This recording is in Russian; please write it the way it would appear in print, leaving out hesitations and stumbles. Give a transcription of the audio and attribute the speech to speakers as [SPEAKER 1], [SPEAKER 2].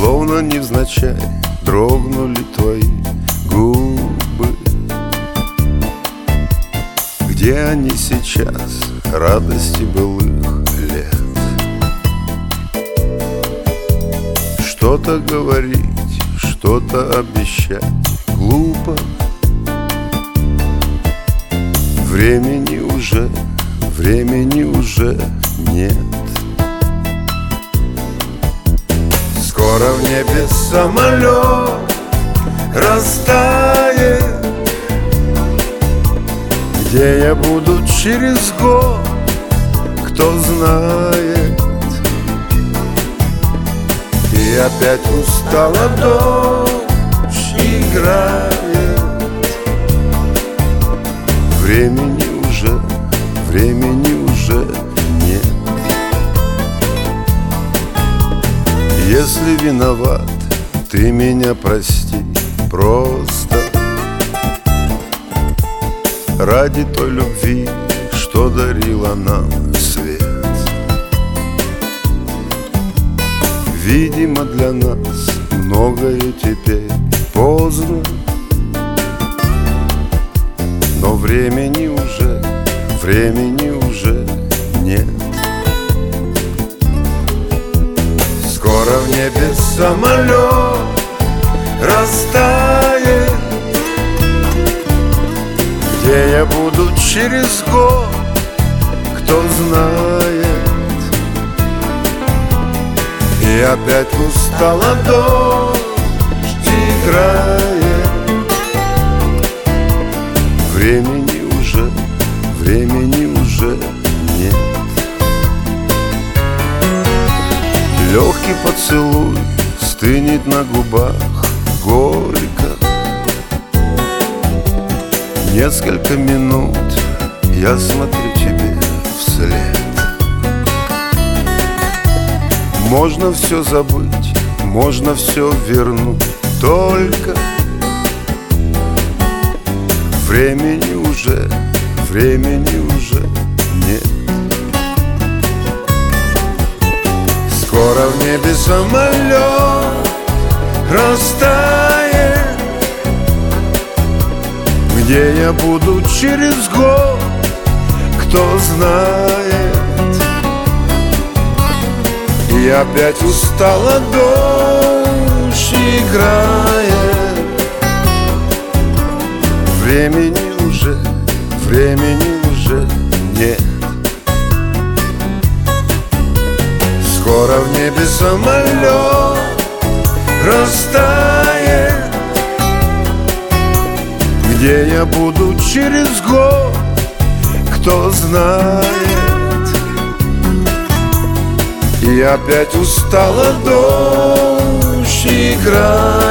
[SPEAKER 1] Словно невзначай дрогнули твои губы. Где они сейчас, радости былых лет? Что-то говорить, что-то обещать глупо. Времени уже нет. Скоро в небе самолет растает. Где я буду через год, кто знает. И опять устала дождь играет. Времени уже нет. Если виноват, ты меня прости просто. Ради той любви, что дарила нам свет. Видимо, для нас многое теперь поздно. Но времени уже нет. Скоро в небе самолет растает. Где я буду через год, кто знает. И опять устала дождь играет. Времени уже нет. Легкий поцелуй стынет на губах горько. Несколько минут я смотрю тебе вслед. Можно все забыть, можно все вернуть, только времени уже нет. Скоро в небе самолет растает. Где я буду через год, кто знает. И опять устала дождь играет. Времени уже нет. Скоро в небе самолет растает. Где я буду через год, кто знает. И опять устала дождь играть.